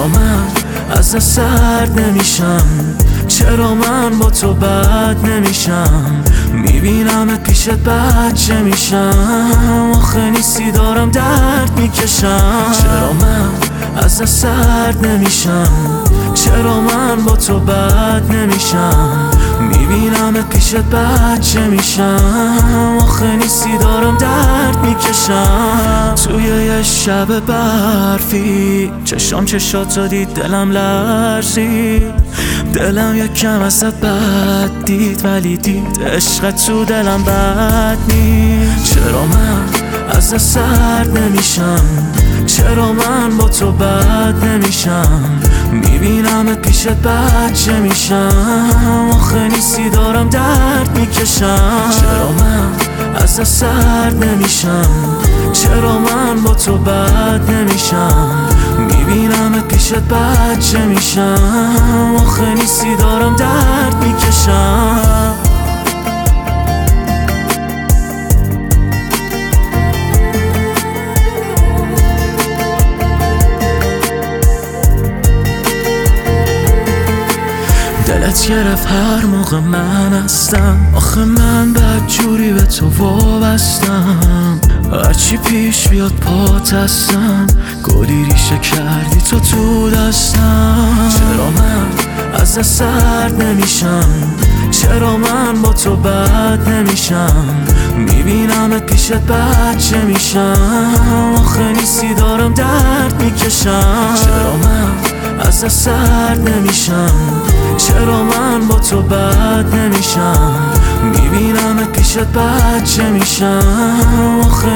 چرا من از سرد نمیشم؟ چرا من با تو بد نمیشم؟ میبینمت پیشت بچه میشم، آخه نیستی دارم درد میکشم. چرا من از سرد نمیشم؟ چرا من با تو بد نمیشم؟ میبینمت پیشت بچه میشم، آخه نیستی دارم درد میکشم. توی یه شب برفی چشام چشاتو دید، دلم لرزید. دلم یکم ازت بد دید، ولی دید عشقت تو دلم بد نیست. چرا من از سرد نمیشم؟ چرا من با تو بد نمیشم؟ میبینمت پیشت بچه میشم، آخه نیستی دارم درد میکشم. چرا من از سرد نمیشم؟ چرا من با تو بد نمیشم؟ میبینمت پیشت بچه میشم، آخه نیستی دارم درد میکشم. دلت گرفت هر موقع من هستم، آخه من بدجوری به تو وابستم. هرچی پیش بیاد پات هستم، گلی ریشه کردی تو دستم. چرا من از سرد نمیشم؟ چرا من با تو بد نمیشم؟ میبینمت پیشت بچه میشم، آخه نیستی دارم درد میکشم. چرا من از سرد نمیشم؟ چرا من با تو بد نمیشم؟ میبینمت پیشت بچه میشم، آخه